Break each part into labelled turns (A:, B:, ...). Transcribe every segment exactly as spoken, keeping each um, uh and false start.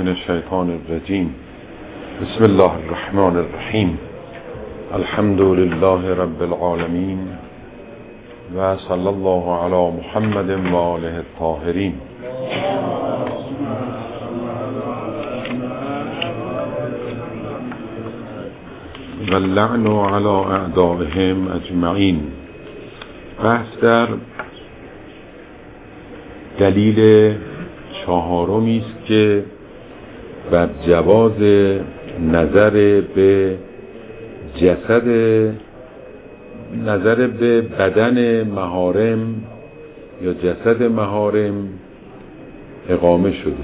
A: من الشیطان الرجیم. بسم الله الرحمن الرحیم. الحمد لله رب العالمین و صلی الله علی محمد و آله الطاهرین. و اللعن علی اعدائهم اجمعین. بحث در دلیل چهارمی است که بر جواز نظر به جسد نظر به بدن محارم یا جسد محارم اقامه شده.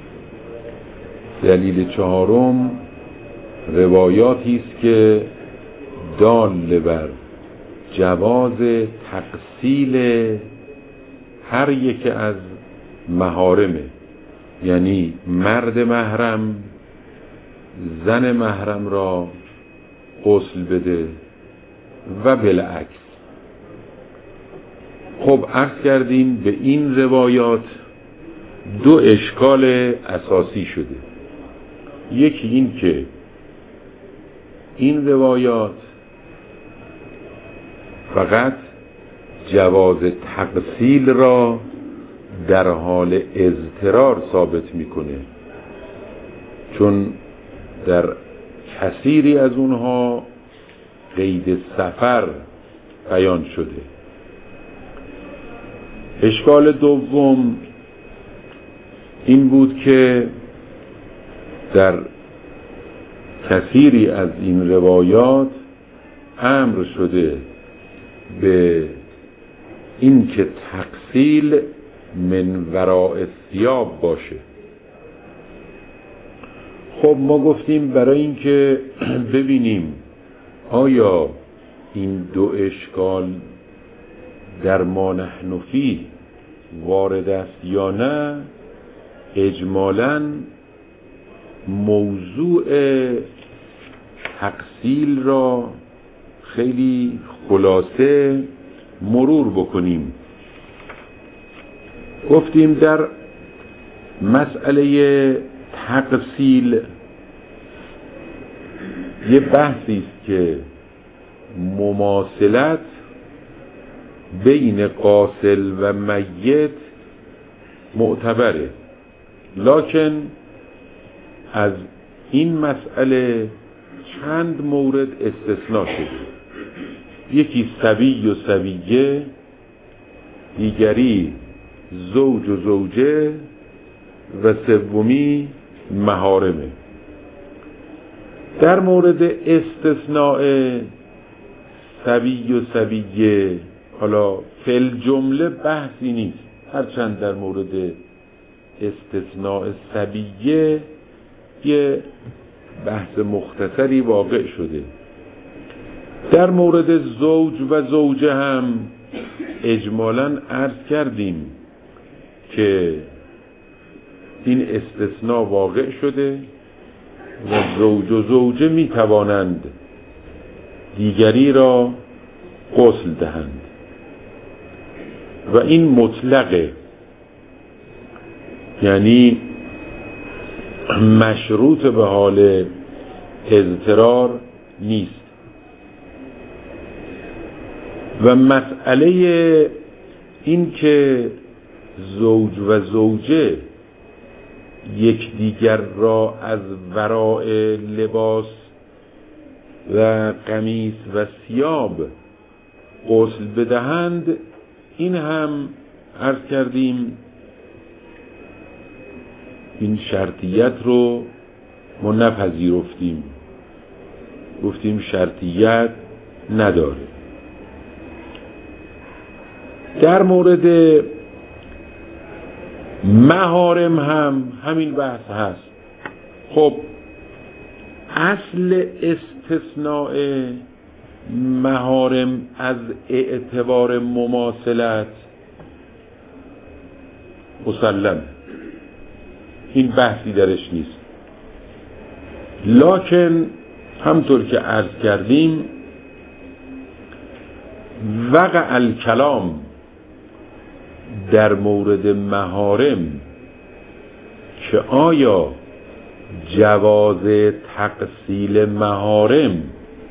A: دلیل چهارم روایاتی است که دال بر جواز تغسیل هر یک از محارمه، یعنی مرد محرم زن محرم را غسل بده و بالعکس. خب عرض کردیم به این روایات دو اشکال اساسی شده. یکی این که این روایات فقط جواز تغسیل را در حال اضطرار ثابت میکنه، چون در کثیری از اونها قید سفر بیان شده. اشکال دوم این بود که در کثیری از این روایات امر شده به این که تغسیل من وراء الثیاب باشه. خب ما گفتیم برای اینکه ببینیم آیا این دو اشکال در ما نحن فیه وارد است یا نه، اجمالاً موضوع تغسیل را خیلی خلاصه مرور بکنیم. گفتیم در مسئله تغسیل یه بحثی است که مماثلت بین غاسل و میت معتبره، لکن از این مسئله چند مورد استثناء شده. یکی صبی و صبیه، دیگری زوج و زوجه و سومی محارمه. در مورد استثناء صبی و صبیه حالا فل جمله بحثی نیست، هرچند در مورد استثناء صبیه یه بحث مختصری واقع شده. در مورد زوج و زوجه هم اجمالاً عرض کردیم که این استثناء واقع شده و زوج و زوجه می توانند دیگری را غسل دهند و این مطلقه، یعنی مشروط به حال اضطرار نیست. و مسئله این که زوج و زوجه یکدیگر را از وراء لباس و قمیص و ثیاب غسل بدهند، این هم عرض کردیم این شرطیت رو ما نپذیرفتیم، گفتیم شرطیت نداره. در مورد محارم هم همین بحث هست. خب اصل استثناء محارم از اعتبار مماثلت مسلم، این بحثی درش نیست، لکن همطور که عرض کردیم وقع الکلام در مورد محارم که آیا جواز تقسیل محارم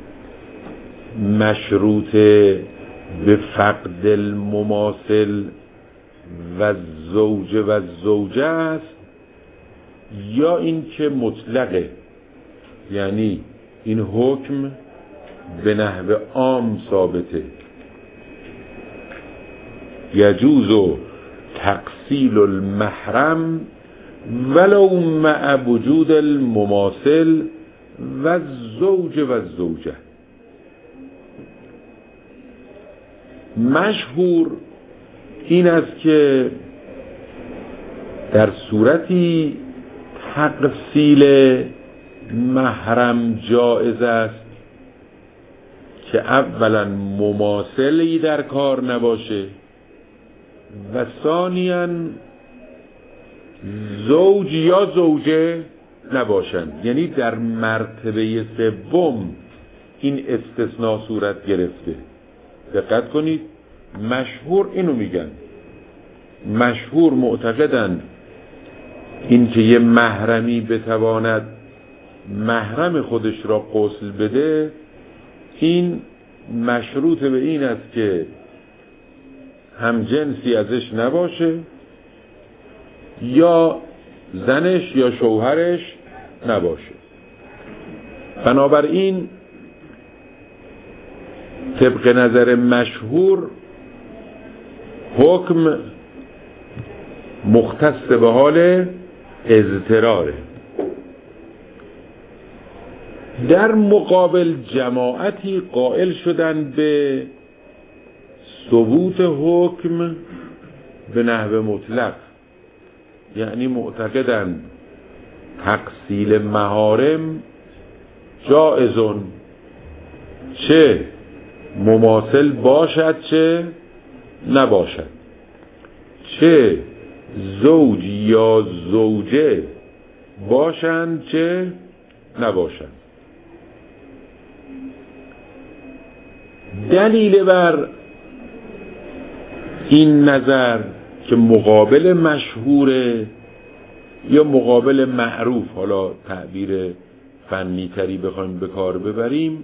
A: مشروط به فقد المماثل و زوج و زوجه است یا این که مطلقه، یعنی این حکم به نحو عام ثابته. یجوز تقسیل المحرم ولو مع وجود المماثل و زوج و زوجه. مشهور این است که در صورتی تقسیل محرم جائز است که اولا مماثلی در کار نباشه و ثانیاً زوج یا زوجه نباشند، یعنی در مرتبه سوم این استثناء صورت گرفته. دقت کنید، مشهور اینو میگن، مشهور معتقدند این که یه محرمی بتواند محرم خودش را غسل بده، این مشروط به این است که هم جنسی ازش نباشه یا زنش یا شوهرش نباشه. بنابراین طبق نظر مشهور حکم مختص به حال اضطراره. در مقابل جماعتی قائل شدند به ثبوت حکم به نحو مطلق، یعنی معتقدند تقسیل محارم جائزون، چه مماثل باشد چه نباشد، چه زوج یا زوجه باشند چه نباشند. دلیل بر این نظر که مقابل مشهوره یا مقابل معروف، حالا تعبیر فنی تری بخوایم به کار ببریم،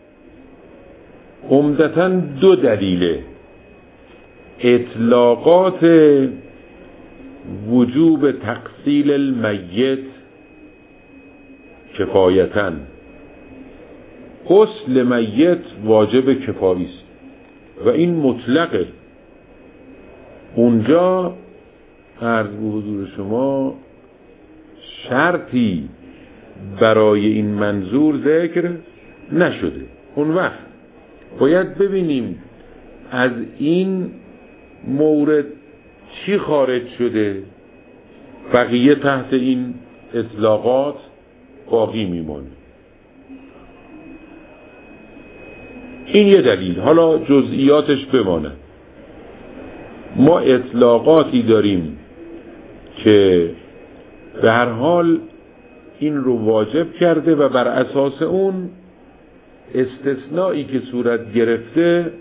A: عمدتاً دو دلیله: اطلاقات وجوب تقسیل المیت کفایتاً، غسل میت واجب کفایی است و این مطلقه. اونجا عرض به حضور شما شرطی برای این منظور ذکر نشده. اون وقت باید ببینیم از این مورد چی خارج شده، بقیه تحت این اطلاقات باقی میمونه. این یه دلیل. حالا جزئیاتش بمانه. ما اطلاقاتی داریم که به هر حال این رو واجب کرده و بر اساس اون استثنایی که صورت گرفته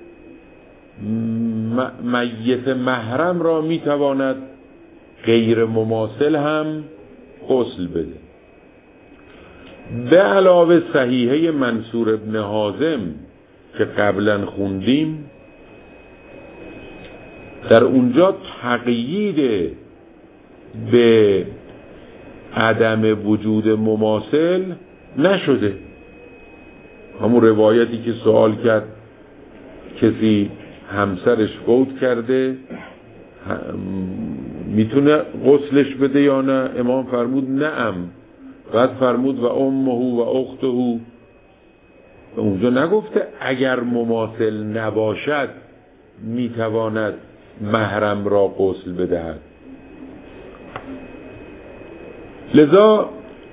A: میت محرم را میتواند غیر مماثل هم غسل بده. به علاوه صحیحه منصور ابن حازم که قبلا خوندیم، در اونجا تقیید به عدم وجود مماثل نشده. همون روایتی که سوال کرد کسی همسرش فوت کرده میتونه غسلش بده یا نه؟ امام فرمود نعم. بعد فرمود و امه و اخته. اونجا نگفته اگر مماثل نباشد میتواند محرم را غسل بدهد. لذا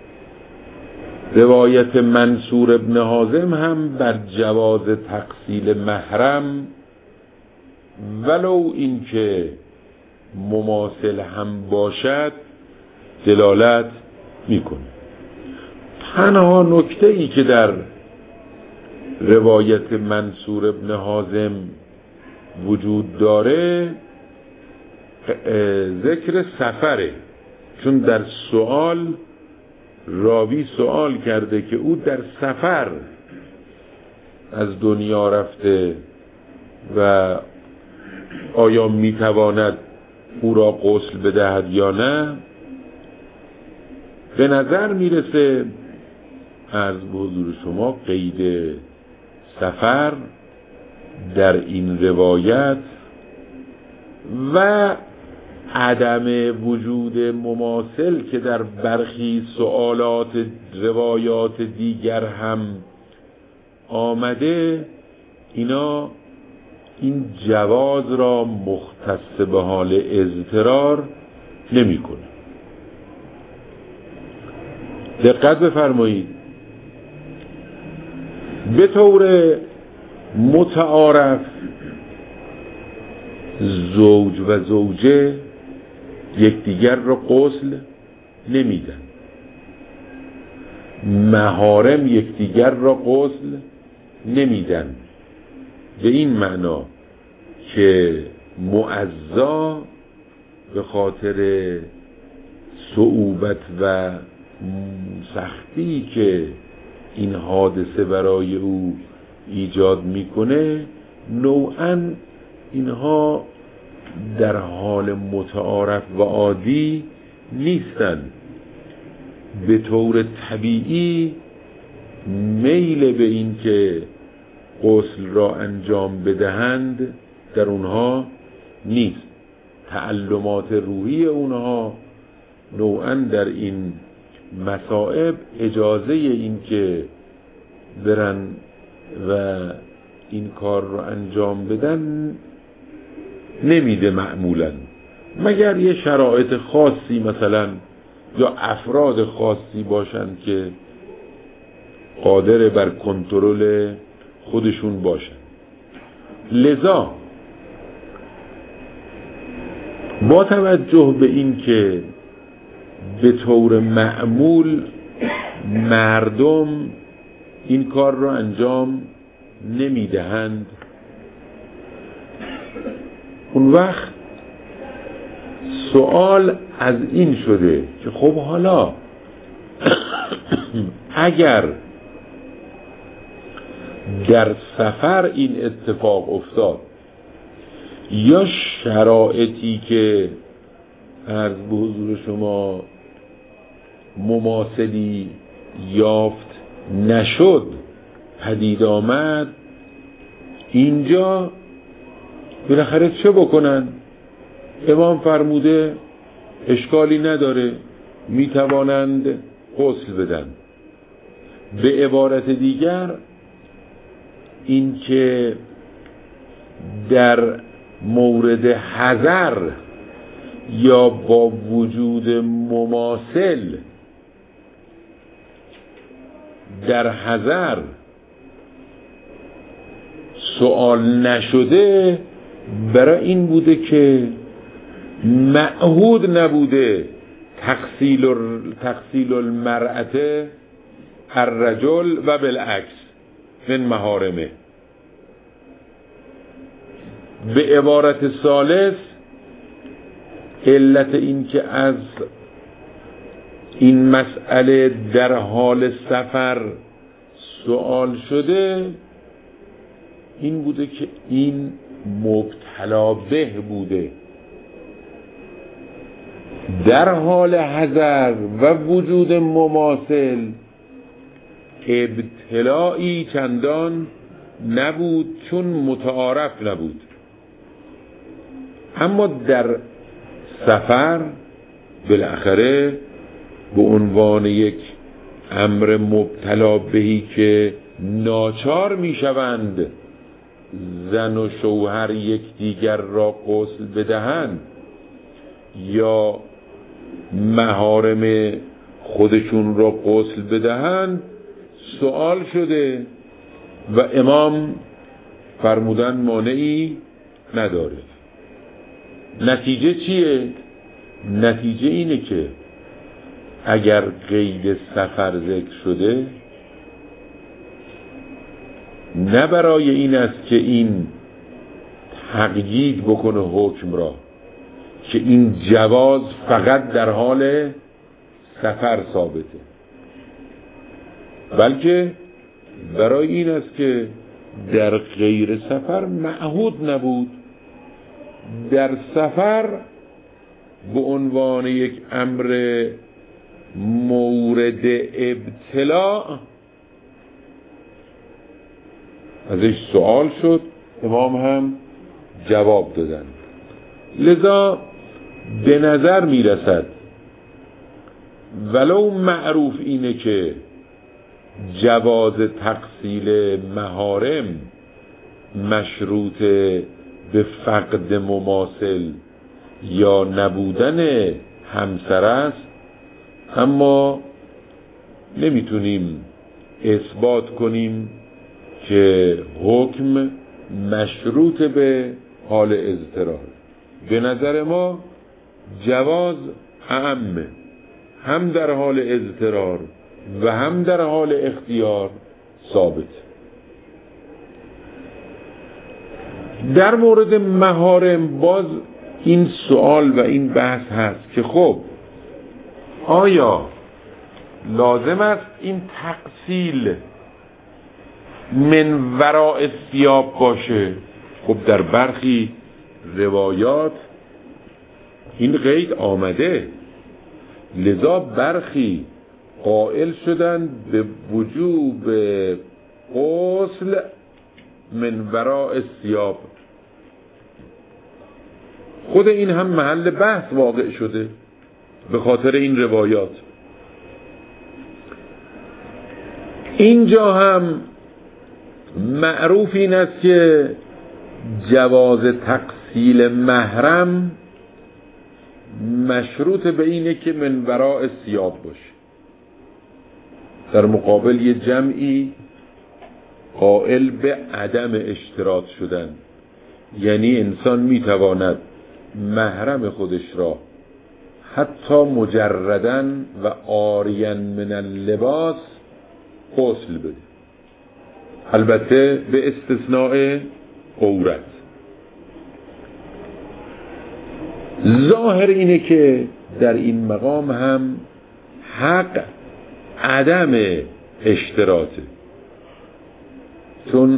A: روایت منصور ابن حازم هم بر جواز تقسیل محرم ولو این که مماثل هم باشد دلالت میکنه. تنها نکته ای که در روایت منصور ابن حازم وجود داره ذکر سفره، چون در سوال راوی سوال کرده که او در سفر از دنیا رفته و آیا میتواند او را غسل بدهد یا نه، به نظر میرسه عرض به حضور شما قید سفر در این روایت و عدم وجود مماثل که در برخی سوالات روایات دیگر هم آمده، اینا این جواز را مختص به حال اضطرار نمی کنه. دقت بفرمایید، به طور متعارف زوج و زوجه یکدیگر را غسل نمیدن، محارم یکدیگر را غسل نمیدن، به این معنا که معزا به خاطر صعوبت و سختی که این حادثه برای او ایجاد میکنه، نوعاً اینها در حال متعارف و عادی نیستن. به طور طبیعی میل به این که غسل را انجام بدهند در اونها نیست. تعلمات روحی اونها نوعاً در این مصائب اجازه این که برن و این کار را انجام بدن نمیده معمولاً، مگر یه شرایط خاصی مثلا یا افراد خاصی باشند که قادر بر کنترل خودشون باشند. لذا با توجه به این که به طور معمول مردم این کار را انجام نمیدهند، اون وقت سوال از این شده که خب حالا اگر در سفر این اتفاق افتاد یا شرایطی که عرض به حضور شما مماثلی یافت نشد پدید آمد، اینجا بالاخره چه بکنن؟ امام فرموده اشکالی نداره، میتوانند غسل بدن. به عبارت دیگر این که در مورد حذر یا با وجود مماثل در حذر سوال نشده، برای این بوده که معهود نبوده تغسیل تغسیل المرأة الرجل و بالعکس من محارمه. به عبارت ثالث علت این که از این مسئله در حال سفر سوال شده این بوده که این مبتلا به بوده، در حال حذر و وجود مماثل ابتلائی چندان نبود چون متعارف نبود، اما در سفر بالاخره به عنوان یک امر مبتلا بهی که ناچار میشوند زن و شوهر یکدیگر را غسل بدهند یا محارم خودشون را غسل بدهند سوال شده و امام فرمودن مانعی نداره. نتیجه چیه؟ نتیجه اینه که اگر قید سفر ذکر شده نه برای این است که این تقیید بکنه حکم را که این جواز فقط در حال سفر ثابته، بلکه برای این است که در غیر سفر معهود نبود. در سفر به عنوان یک امر مورد ابتلاء ازش سوال شد، امام هم جواب دادن. لذا به نظر می رسد ولو معروف اینه که جواز تقصیل محارم مشروط به فقد مماثل یا نبودن همسر است، اما نمیتونیم اثبات کنیم که حکم مشروط به حال اضطرار. به نظر ما جواز اعم، هم در حال اضطرار و هم در حال اختیار ثابت. در مورد محارم باز این سوال و این بحث هست که خب آیا لازم است این تقصیل من وراء ثیاب باشه؟ خب در برخی روایات این قید آمده، لذا برخی قائل شدن به وجوب غسل من وراء ثیاب. خود این هم محل بحث واقع شده به خاطر این روایات. اینجا هم معروف این است که جواز تقصیل محرم مشروط به اینه که من وراء ثیاب باشه. در مقابل یه جمعی قائل به عدم اشتراط شدن، یعنی انسان میتواند محرم خودش را حتی مجردن و عاریا من اللباس غسل بده، البته به استثناء عورت. ظاهر اینه که در این مقام هم حق عدم اشتراطه، چون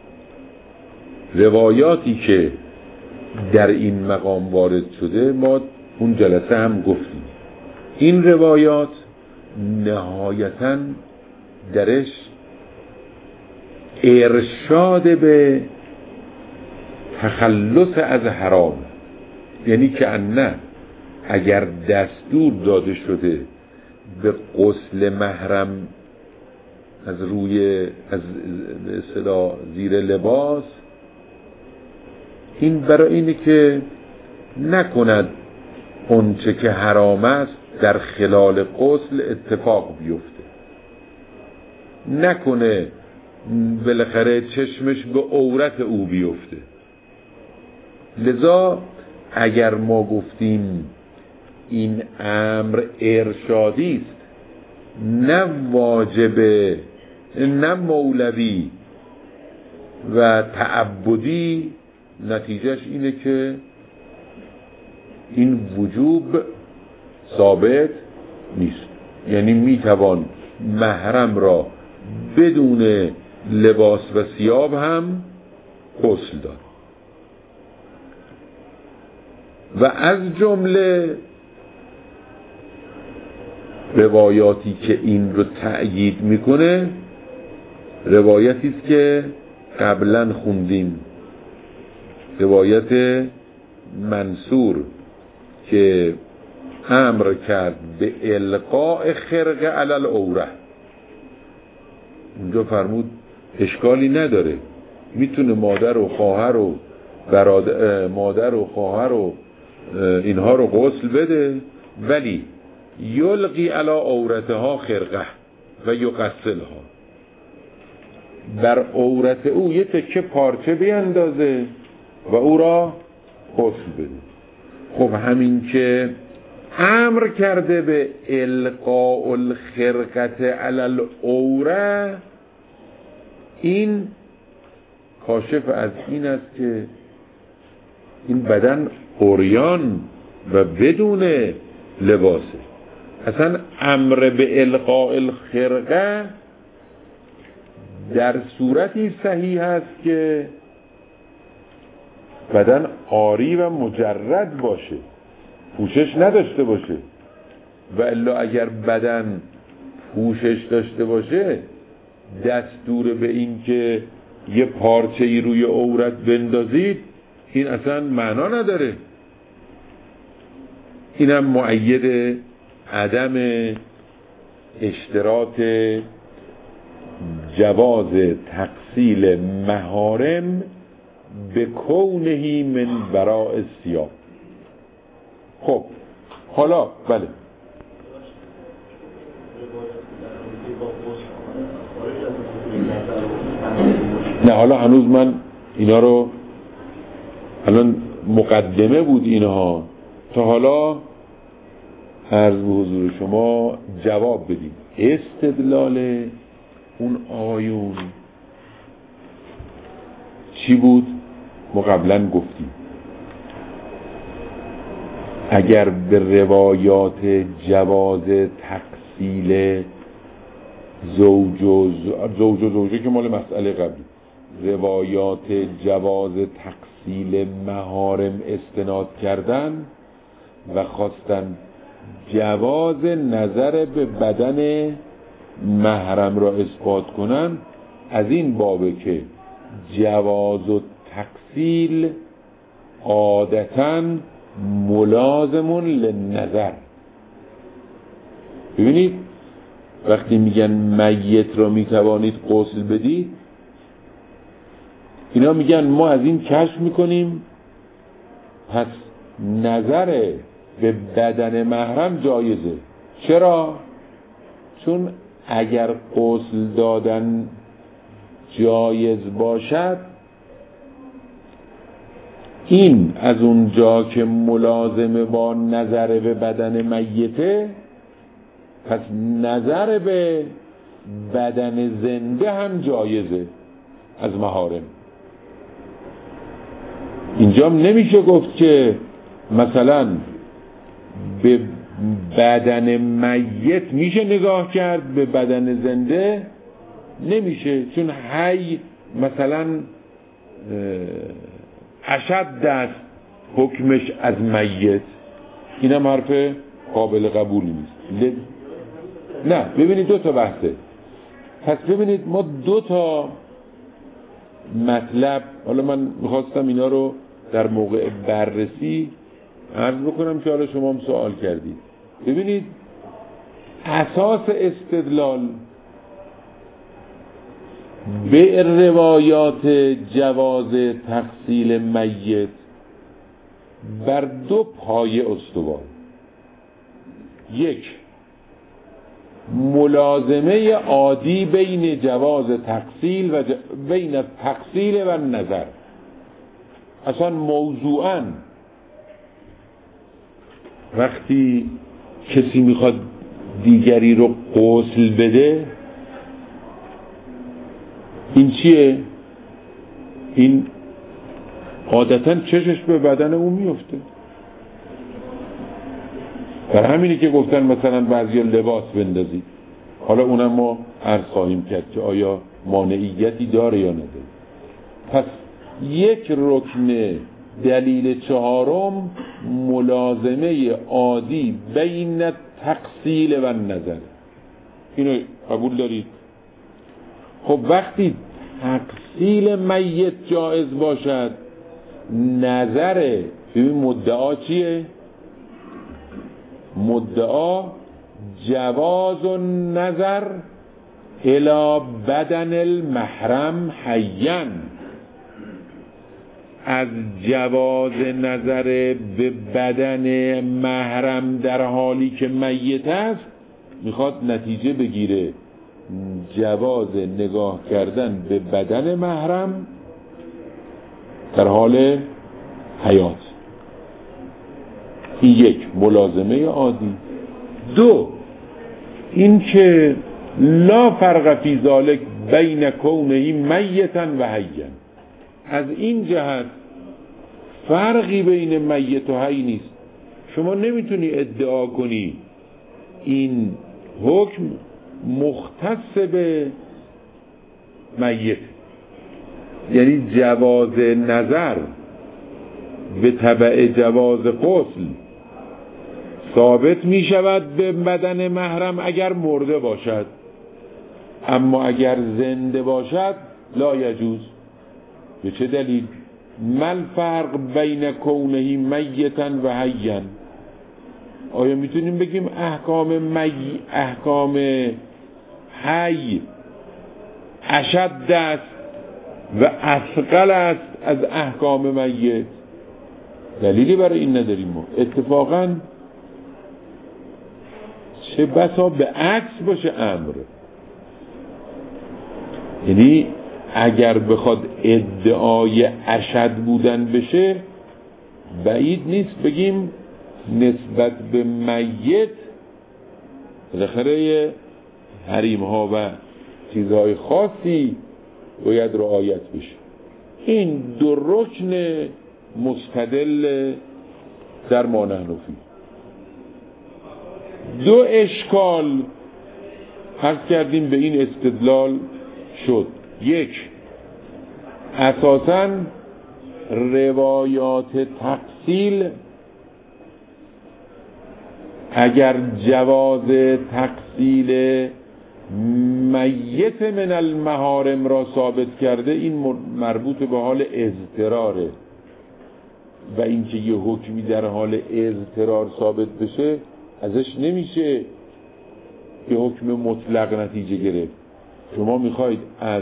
A: روایاتی که در این مقام وارد شده ما اون جلسه هم گفتیم، این روایات نهایتاً درش ارشاد به تخلص از حرام، یعنی که نه اگر دستور داده شده به غسل محرم از روی از اصطلاح زیر لباس، این برای اینه که نکند اون چه که حرام است در خلال غسل اتفاق بیفته، نکنه بالاخره چشمش به عورت او بیفته. لذا اگر ما گفتیم این امر ارشادی است نه واجبه نه مولوی و تعبدی، نتیجهش اینه که این وجوب ثابت نیست. یعنی میتوان محرم را بدون لباس و ثیاب هم غسل داد. و از جمله روایاتی که این رو تأیید میکنه روایتی است که قبلا خوندیم، روایت منصور که امر کرد به القاء خرقه علی العوره. اونجا فرمود اشکالی نداره، میتونه مادر و خواهر و برادر مادر و خواهر و اینها رو غسل بده، ولی یلقی علی عورتها خرقه و یغسلها، بر عورت او یه تکه پارچه بیندازه و او را غسل بده. خب همین که امر کرده به القاء الخرقه علی العوره، این کاشف از این است که این بدن عریان و بدون لباسه. اصلا امر به القاء الخرقه در صورتی صحیح است که بدن عاری و مجرد باشه، پوشش نداشته باشه. و الا اگر بدن پوشش داشته باشه، دستور به این که یه پارچه ای روی عورت بندازید این اصلا معنا نداره. اینم مؤید عدم اشتراط جواز تغسیل محارم به کونهی من وراء الثیاب. خب حالا بله نه حالا هنوز من اینا رو الان مقدمه بود اینها، تا حالا عرض به حضور شما جواب بدیم. استدلال اون آیون چی بود؟ ما قبلا گفتیم اگر به روایات جواز تغسیل زوج و زوج و زوجه که مال مسئله قبلی، روایات جواز تغسیل محارم استناد کردن و خواستن جواز نظر به بدن محرم را اثبات کنن، از این بابه که جواز و تغسیل عادتاً ملازمون لنظر. ببینید وقتی میگن میت را میتوانید غسل بدید، اینا میگن ما از این کشف میکنیم پس نظر به بدن محرم جایزه. چرا؟ چون اگر غسل دادن جایز باشد، این از اونجا که ملازمه با نظر به بدن میته، پس نظر به بدن زنده هم جایزه از محارم. اینجا نمیشه گفت که مثلا به بدن میت میشه نگاه کرد، به بدن زنده نمیشه، چون حی مثلا اشد است حکمش از میت. اینم حرف قابل قبولی نیست. ل... نه ببینید دو تا بحثه. پس ببینید ما دو تا مطلب، حالا من میخواستم اینا رو در موقع بررسی عرض بکنم که حالا شما هم سوال کردید. ببینید اساس استدلال به روایات جواز تغسیل میت بر دو پایه استوار. یک، ملازمه عادی بین جواز تغسیل و ج... بین تغسیل و نظر. اصلا موضوعاً وقتی کسی میخواد دیگری رو غسل بده، این چیه؟ این عادتاً چشش به بدن اون میفته. برای همینی که گفتن مثلا بعضی لباس بندازید. حالا اونم ما عرض خواهیم کرد که آیا مانعیتی داره یا نداره. پس یک رکن دلیل چهارم ملازمه عادی بین تغسیل و نظر. اینو قبول دارید؟ خب وقتی تغسیل میت جایز باشد، نظر ببین مدعا چیه؟ مدعا جواز النظر الی بدن المحرم حیاً، از جواز نظر به بدن محرم در حالی که میت است میخواد نتیجه بگیره جواز نگاه کردن به بدن محرم در حال حیات. این یک ملازمه عادی. دو، این که لا فرق فی ذلک بین کونه میتا و حیا، از این جهت فرقی بین میت و حی نیست. شما نمیتونی ادعا کنی این حکم مختص به میت، یعنی جواز نظر به تبع جواز غسل ثابت می شود به بدن محرم اگر مرده باشد، اما اگر زنده باشد لا یجوز. به چه دلیل؟ مل فرق بین کونه میتا و حیا؟ آیا میتونیم بگیم احکام می احکام حی اشد است و اثقل است از احکام میت؟ دلیلی برای این نداریم ما. اتفاقا چه بسا به عکس باشه امر، یعنی اگر بخواد ادعای اشد بودن بشه بعید نیست بگیم نسبت به میت بالاخره حریم ها و چیزهای خاصی باید رعایت بشه. این دو رکن مستدل در ما نحنفی. دو اشکال عرض کردیم به این استدلال شد. یک، اساساً روایات تقسیل اگر جواز تقسیل میت من المحارم را ثابت کرده، این مربوط به حال اضطراره و اینکه یه حکمی در حال اضطرار ثابت بشه ازش نمیشه که حکم مطلق نتیجه گرفت. شما میخواید از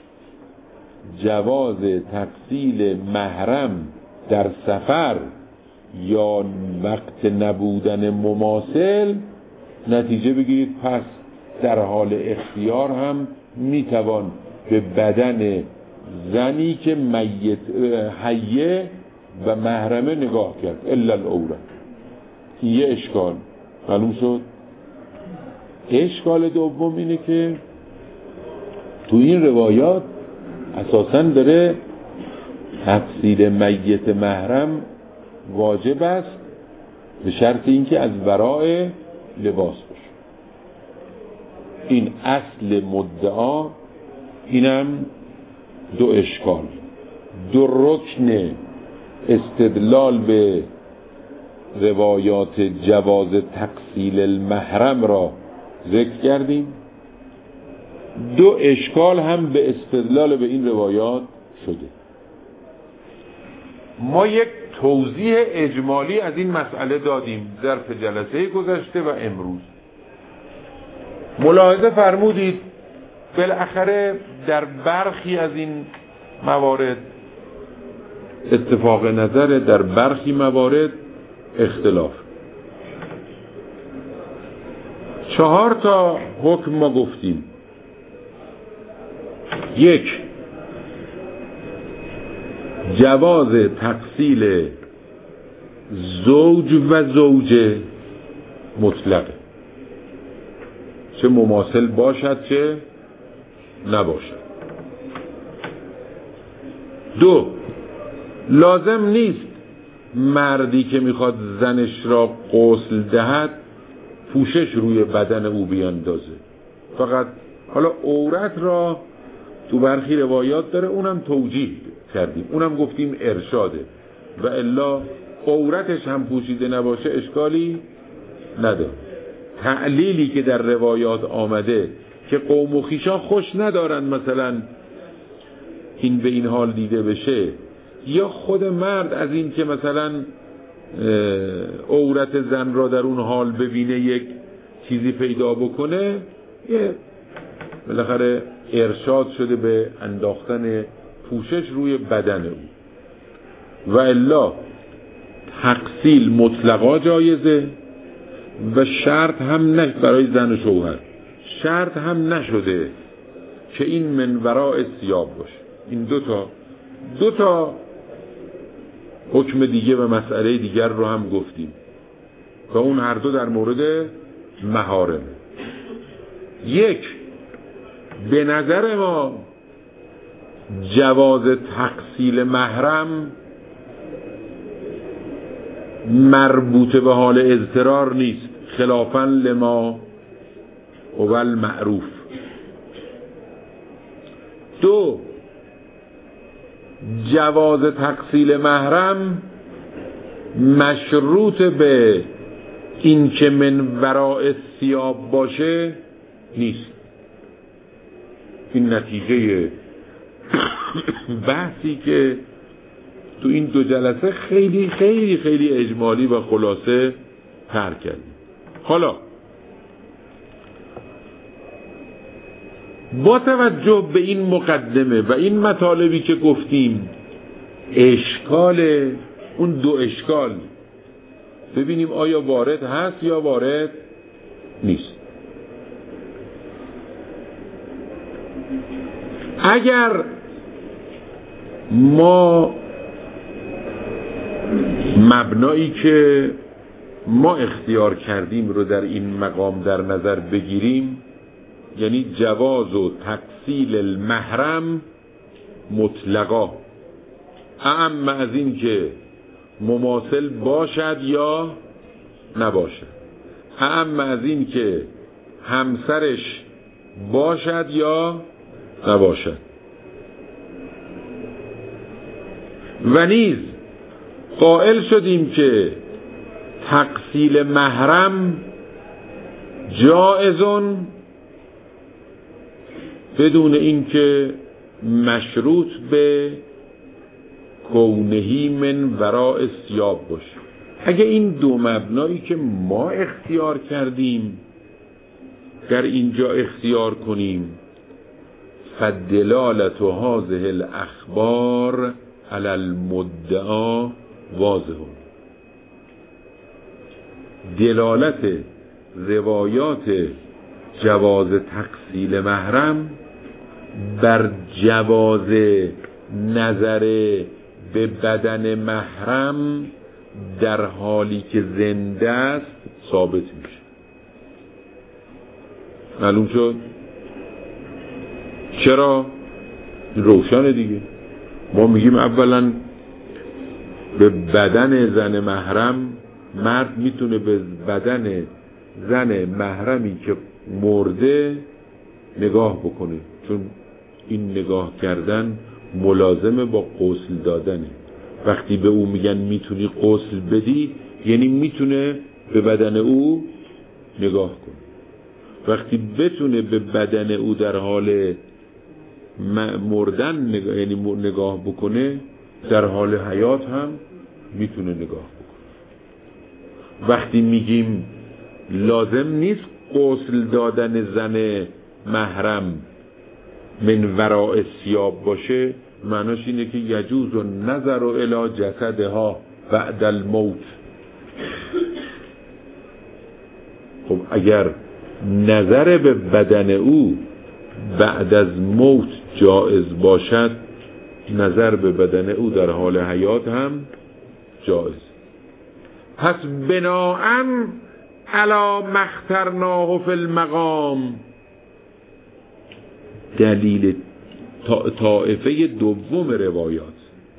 A: جواز تقسیل محرم در سفر یا وقت نبودن مماثل نتیجه بگیرید پس در حال اختیار هم میتوان به بدن زنی که میت حیه و محرمه نگاه کرد الا العوره. یه اشکال معلوم شد. اشکال دوم اینه که تو این روایات اساساً داره تقسیل میت محرم واجب است به شرط اینکه از ورای لباس باشه. این اصل مدعا. اینم دو اشکال، دو رکن استدلال به روایات جواز تقسیل المحرم را ذکر کردیم. دو اشکال هم به استدلال به این روایات شده. ما یک توضیح اجمالی از این مسئله دادیم ظرف جلسه گذشته و امروز. ملاحظه فرمودید بالاخره در برخی از این موارد اتفاق نظر، در برخی موارد اختلاف. چهار تا حکم ما گفتیم. یک، جواز تقسیل زوج و زوجه مطلقه، چه مماثل باشد چه نباشد. دو، لازم نیست مردی که میخواد زنش را غسل دهد پوشش روی بدن او بیاندازه، فقط حالا عورت را تو برخی روایات داره، اونم توجیه کردیم، اونم گفتیم ارشاده، و الا عورتش هم پوشیده نباشه اشکالی نداره. تعلیلی که در روایات آمده که قوم و خویشان خوش ندارن مثلا این به این حال دیده بشه، یا خود مرد از این که مثلا عورت زن را در اون حال ببینه یک چیزی پیدا بکنه، یه بالاخره ارشاد شده به انداختن پوشش روی بدن او. و الا تقسیل مطلقا جایزه و شرط هم نش برای زن و شوهر شرط هم نشده که این من وراء ثیاب باشه. این دو تا دو تا حکم دیگه و مسئله دیگر رو هم گفتیم و اون هر دو در مورد محارم. یک، به نظر ما جواز تقسیل محرم مربوط به حال اضطرار نیست، خلافاً لما هو المعروف. دو، جواز تقسیل محرم مشروط به این که من وراء ثیاب باشه نیست. این نتیجه بحثی که تو این دو جلسه خیلی خیلی خیلی اجمالی و خلاصه طرح کردیم. حالا با توجه به این مقدمه و این مطالبی که گفتیم، اشکال اون دو اشکال ببینیم آیا وارد هست یا وارد نیست. اگر ما مبنایی که ما اختیار کردیم رو در این مقام در نظر بگیریم، یعنی جواز و تقسیل المحرم مطلقا، اعم از این که مماثل باشد یا نباشد، اعم از این که همسرش باشد یا نباشد، و نیز قائل شدیم که تقسیل محرم جائزون بدون اینکه مشروط به کونهی من وراء ثیاب باشه. اگه این دو مبنایی که ما اختیار کردیم در اینجا اختیار کنیم، فدلالت هذه الاخبار علی المدعا واضح، دلالت روایات جواز تقسیل محرم بر جواز نظر به بدن محرم در حالی که زنده است ثابت میشه. معلوم شد؟ چرا؟ روشن دیگه. ما میگیم اولا به بدن زن محرم، مرد میتونه به بدن زن محرمی که مرده نگاه بکنه، چون این نگاه کردن ملازمه با غسل دادنه. وقتی به او میگن میتونی غسل بدی، یعنی میتونه به بدن او نگاه کنه. وقتی بتونه به بدن او در حال مردن نگاه، یعنی نگاه بکنه، در حال حیات هم میتونه نگاه بکنه. وقتی میگیم لازم نیست غسل دادن زن محرم من وراء ثیاب باشه، معناش اینه که یجوز و نظر و الی جسدها بعد الموت. خب اگر نظر به بدن او بعد از موت جائز باشد، نظر به بدن او در حال حیات هم جائز. پس بناءً علی مخترناه فی المقام، دلیل طائفه دوم روایات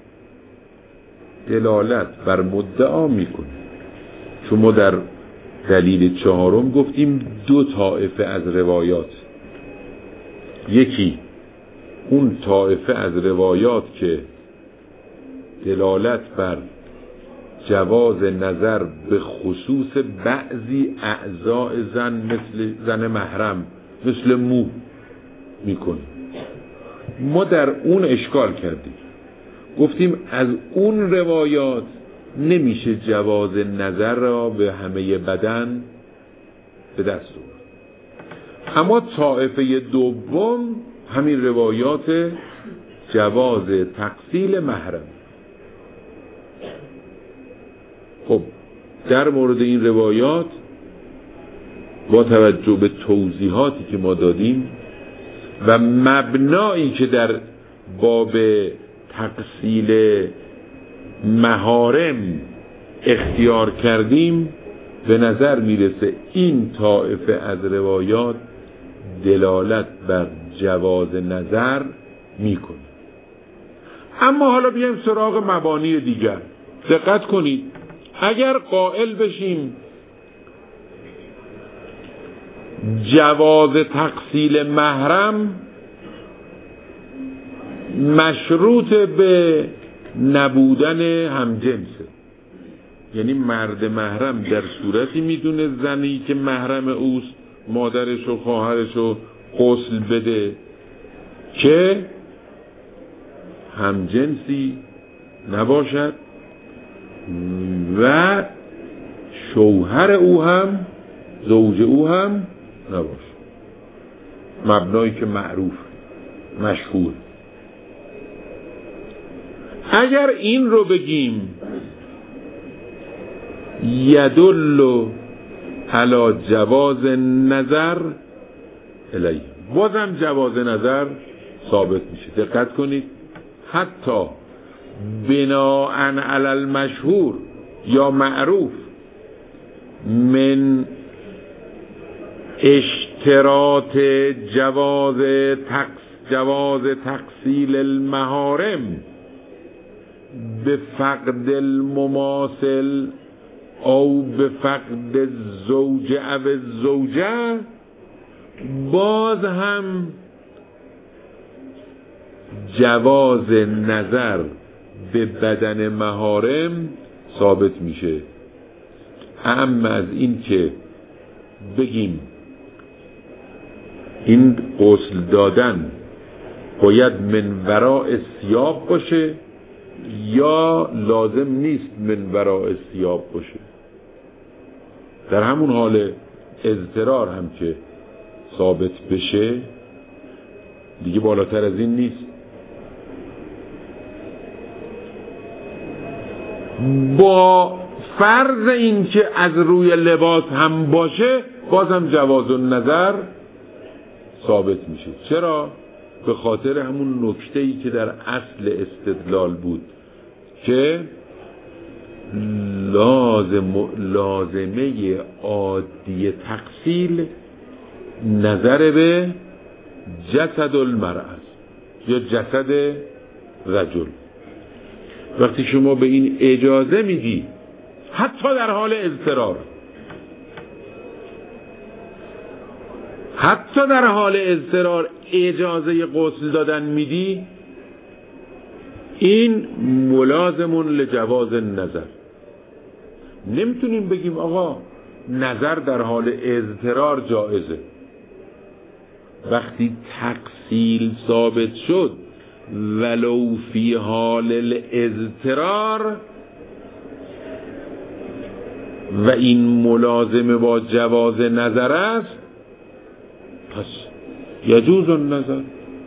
A: دلالت بر مدعا میکنه. چون ما در دلیل چهارم گفتیم دو طائفه از روایات، یکی اون طائفه از روایات که دلالت بر جواز نظر به خصوص بعضی اعضاء زن مثل زن محرم، مثل مو میکنه، ما در اون اشکال کردیم، گفتیم از اون روایات نمیشه جواز نظر را به همه بدن به دست آورد. اما طائفه دوم همین روایات جواز تقسیل محرم. خب در مورد این روایات با توجه به توضیحاتی که ما دادیم و مبنایی که در باب تقسیل محارم اختیار کردیم، به نظر میرسه این طائفه از روایات دلالت بر جواز نظر میکنه. اما حالا بیایم سراغ مبانی دیگر. دقت کنید، اگر قائل بشیم جواز تقسیل محرم مشروط به نبودن همجنسه. یعنی مرد محرم در صورتی میدونه زنی که محرم اوست، مادرش و خواهرش رو غسل بده که همجنسی نباشد و شوهر او هم زوج او هم نباشد. مبنایی که معروف مشهور. اگر این رو بگیم یدل علی جواز نظر الیه، بازم جواز نظر ثابت میشه. دقت کنید، حتی بناء علی المشهور یا معروف من اشتراط جواز تقص جواز تقصیل المحارم به فقد المماثل او به فقد الزوج او الزوجه، باز هم جواز نظر به بدن محارم ثابت میشه. اما از این که بگیم این غسل دادن باید من وراء ثیاب باشه یا لازم نیست من وراء ثیاب باشه، در همون حال اضطرار هم که ثابت بشه دیگه بالاتر از این نیست. با فرض این که از روی لباس هم باشه بازم جواز النظر ثابت میشه. چرا؟ به خاطر همون نکته‌ای که در اصل استدلال بود که لازم لازمه عادی تغسیل نظر به جسد المرأة یا جسد رجل. وقتی شما به این اجازه میدی حتی در حال اضطرار، حتی در حال اضطرار اجازه غسل دادن میدی، این ملازمون لجواز نظر. نمیتونیم بگیم آقا نظر در حال اضطرار جائزه. وقتی تغسیل ثابت شد ولو فی حال الاضطرار و این ملازمه با جواز نظر است، پس یجوز النظر.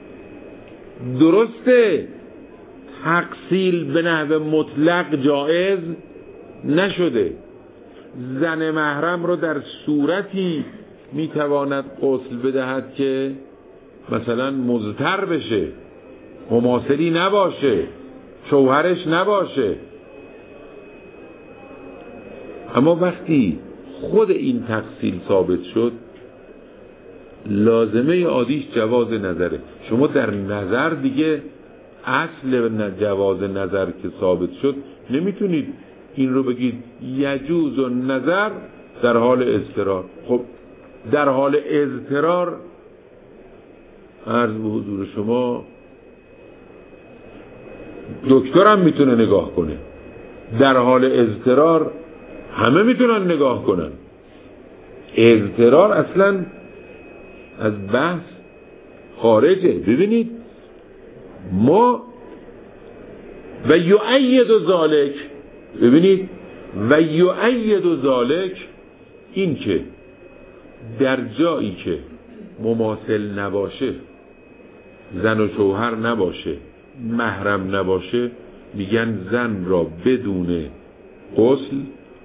A: درسته تغسیل به نحو مطلق جایز نشده، زن محرم رو در صورتی میتواند غسل بدهد که مثلا مضطر بشه، مماثلی نباشه، شوهرش نباشه. اما وقتی خود این تغسیل ثابت شد لازمه عادیش جواز نظره. شما در نظر دیگه اصل جواز نظر که ثابت شد نمیتونید این رو بگید یجوز النظر در حال اضطرار. خب در حال اضطرار عرض به حضور شما دکتر هم میتونه نگاه کنه، در حال اضطرار همه میتونن نگاه کنن. اضطرار اصلا از بحث خارجه. ببینید ما و یؤید ذالک، ببینید و یؤید ذالک، این که در جایی که مماثل نباشه، زن و شوهر نباشه، محرم نباشه، میگن زن را بدون غسل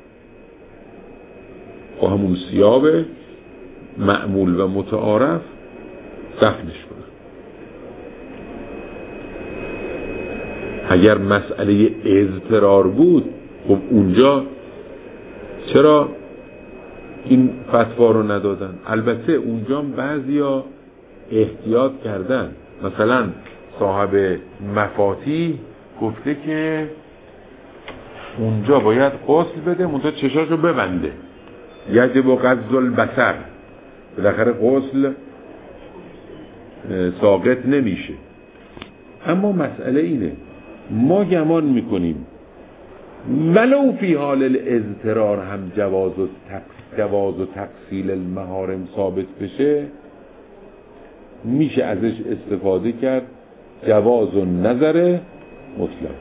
A: با همون ثیاب معمول و متعارف دفنش کنن. اگر مسئله اضطرار بود خب اونجا چرا این فتوا رو ندادن؟ البته اونجا بعضیا احتیاط کردن. مثلا صاحب مفاتیح گفته که اونجا باید غسل بده، اونجا چشاشو ببنده، یجب غض البصر، بالاخره غسل ساقط نمیشه. اما مسئله اینه ما گمان میکنیم ولو فی حال الاضطرار هم جواز و تقص... جواز و تقصیل المحارم ثابت بشه، میشه ازش استفاده کرد جواز و نظر مطلق.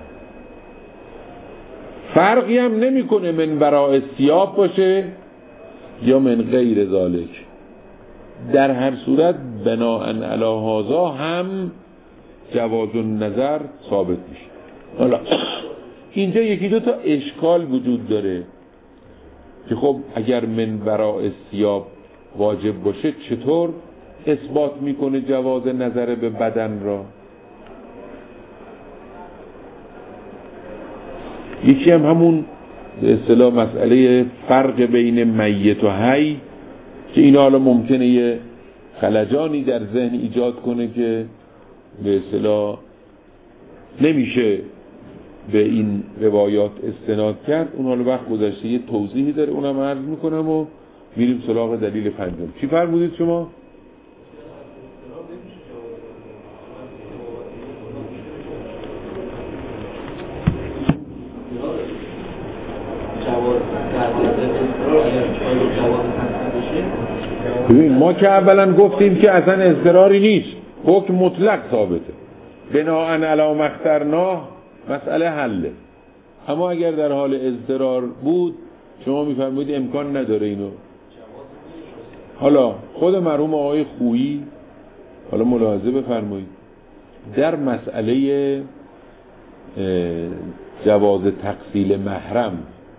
A: فرقی هم نمیکنه من وراء ثیاب باشه یا من غیر ذالک، در هر صورت بناء علی هذا هم جواز و نظر ثابت میشه. حالا اینجا یکی دو تا اشکال وجود داره که خب اگر من وراء ثیاب واجب باشه چطور اثبات میکنه جواز نظر به بدن را؟ یکی هم همون به اصطلاح مسئله فرق بین میت و حی که اینا حالا ممکنه یه خلجانی در ذهن ایجاد کنه که به اصطلاح نمیشه به این روایات استناد کرد. اون حالا وقت گذشته یه توضیحی داره، اونم عرض میکنم و میریم سراغ دلیل پنجم. چی فرمودید شما؟ ببین ما که اولا گفتیم که اصلا اضطراری نیست، حکم مطلق ثابته، بناءً علی ما اخترناه مسئله حله. اما اگر در حال اضطرار بود شما میفرمایید امکان نداره اینو. حالا خود مرحوم آقای خویی حالا ملاحظه بفرمایید در مسئله جواز تقصیل محرم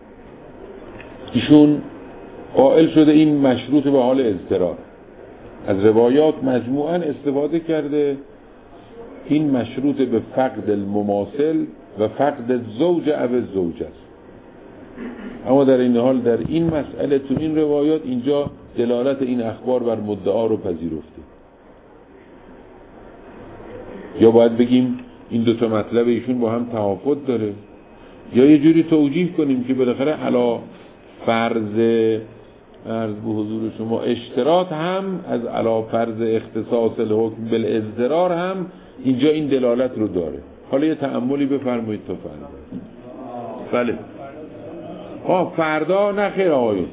A: ایشون قائل شده این مشروط به حال اضطرار، از روایات مجموعاً استفاده کرده این مشروط به فقد المماثل و فقد الزوج او الزوجه است. اما در این حال در این مسئله تو این روایات اینجا دلالت این اخبار بر مدعا رو پذیرفته. یا باید بگیم این دو تا مطلب ایشون با هم تفاوت داره، یا یه جوری توجیه کنیم که بالاخره علا فرض عرض به حضور شما اشتراط هم از علا فرض اختصاص الحکم بالاضطرار هم اینجا این دلالت رو داره. حالا یه تأملی بفرمایید تا فردا. بله ها فردا نه خیر آقایون